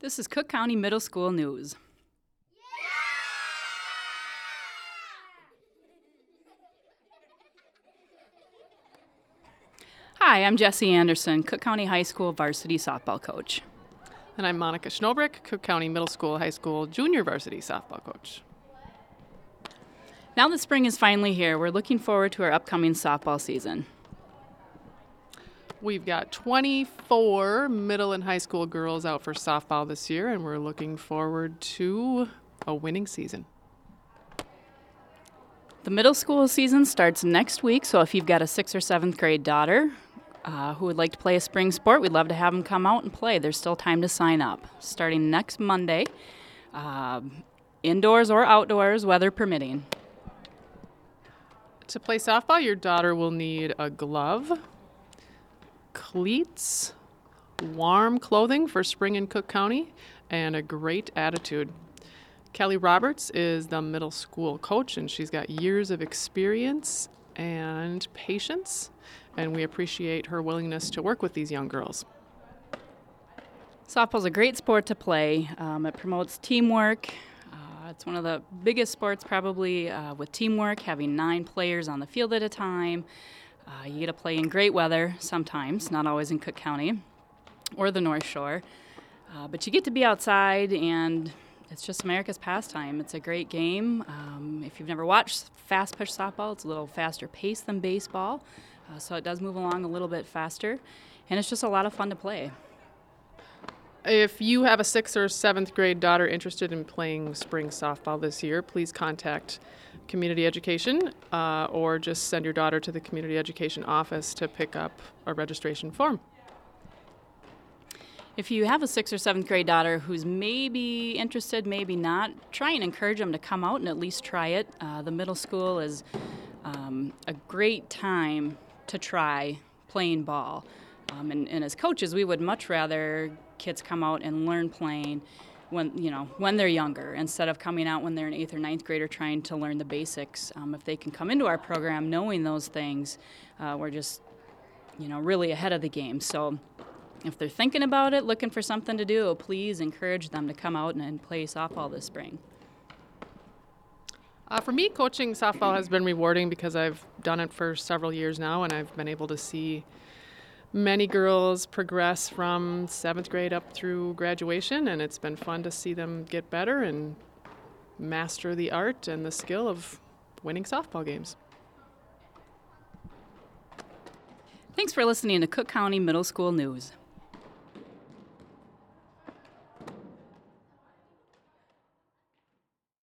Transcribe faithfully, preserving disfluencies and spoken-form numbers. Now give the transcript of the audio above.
This is Cook County Middle School News. Hi, I'm Jessie Anderson, Cook County High School varsity softball coach. And I'm Monica Schnobrick, Cook County Middle School, High School junior varsity softball coach. Now that spring is finally here, we're looking forward to our upcoming softball season. We've got twenty-four middle and high school girls out for softball this year, and we're looking forward to a winning season. The middle school season starts next week, so if you've got a sixth or seventh grade daughter uh, who would like to play a spring sport, we'd love to have them come out and play. There's still time to sign up. Starting next Monday, uh, indoors or outdoors, weather permitting. To play softball, your daughter will need a glove, cleats, warm clothing for spring in Cook County, and a great attitude. Kelly Roberts is the middle school coach, and she's got years of experience and patience, and we appreciate her willingness to work with these young girls. Softball's a great sport to play. Um, it promotes teamwork. Uh, it's one of the biggest sports probably uh, with teamwork, having nine players on the field at a time. Uh, you get to play in great weather sometimes, not always in Cook County or the North Shore. Uh, but you get to be outside, and it's just America's pastime. It's a great game. Um, if you've never watched fast pitch softball, it's a little faster pace than baseball, uh, so it does move along a little bit faster, and it's just a lot of fun to play. If you have a sixth or seventh grade daughter interested in playing spring softball this year, please contact Community Education uh, or just send your daughter to the Community Education office to pick up a registration form. If you have a sixth or seventh grade daughter who's maybe interested, maybe not, try and encourage them to come out and at least try it. Uh, the middle school is um, a great time to try playing ball. Um, and, and as coaches, we would much rather kids come out and learn playing when you know when they're younger, instead of coming out when they're an eighth or ninth grader trying to learn the basics. Um, if they can come into our program knowing those things, uh, we're just you know really ahead of the game. So if they're thinking about it, looking for something to do, please encourage them to come out and, and play softball this spring. Uh, for me, coaching softball has been rewarding because I've done it for several years now, and I've been able to see many girls progress from seventh grade up through graduation, and it's been fun to see them get better and master the art and the skill of winning softball games. Thanks for listening to Cook County Middle School News.